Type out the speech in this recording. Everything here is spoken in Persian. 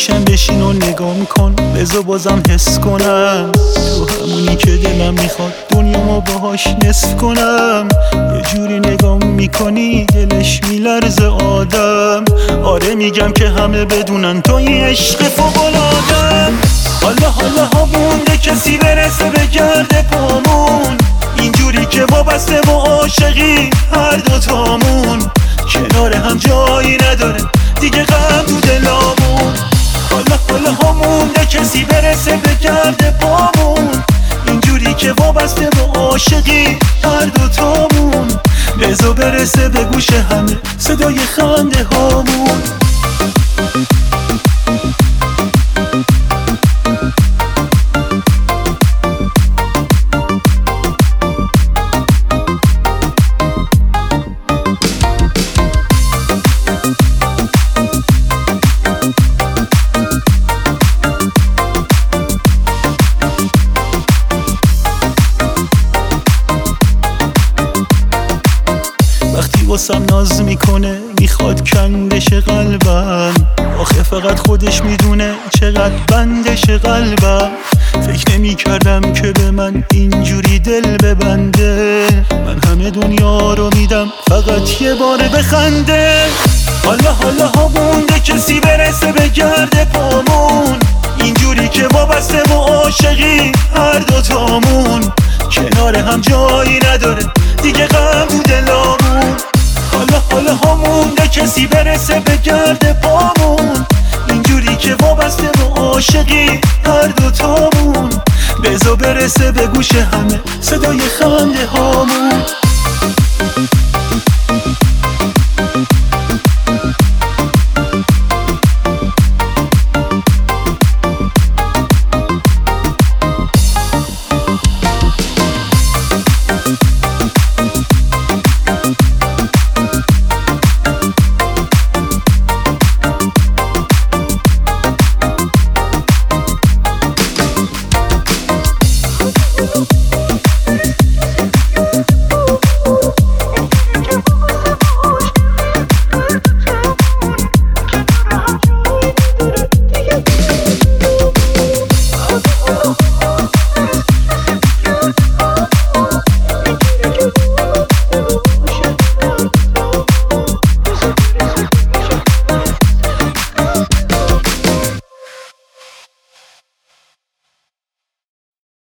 گوشم بشین و نگام کن، بذار بازم حس کنم تو همونی که دلم میخواد دنیامو باهاش نصف کنم. یه جوری نگام میکنی دلش میلرزه آدم. آره میگم که همه بدونن تو این عشق فوق‌العاده‌ام. حالا ها مونده کسی برسه به گرد پامون، اینجوری که وابسته و عاشقی هر دوتامون. کنار هم جایی نداره دیگه غم تو دلامون. حالا ها مونده کسی برسه به گرد پامون، اینجوری که وابسته و عاشقی هر دوتامون. بذار برسه به گوش همه صدای خنده هامون. وقتی واسم ناز میکنه میخواد کندش قلبم، آخه فقط خودش میدونه چقدر بندش قلبم. فکر نمی کردم که به من اینجوری دل ببنده، من همه دنیا رو میدم فقط یه بار بخنده. حالا ها مونده کسی برسه به گرد پامون، اینجوری که وابسته و عاشقی هر دوتامون. کنار هم جایی نداره دیگه غم تو دلامون. حالا ها مونده کسی برسه به گرد پامون، اینجوری که وابسته و عاشقی هر دوتامون. بذار برسه به گوش همه صدای خنده هامون.